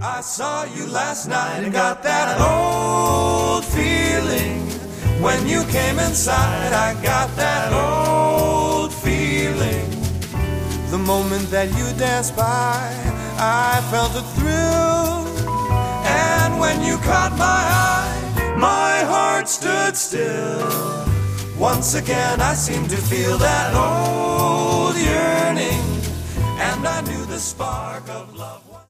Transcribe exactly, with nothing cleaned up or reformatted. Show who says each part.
Speaker 1: I saw you last night and got that old feeling. When you came inside, I got that old feeling. The moment that you danced by, I felt a thrill. And when you caught my eye, my heart stood still. Once again I seemed to feel that old yearning, and I knew the spark of love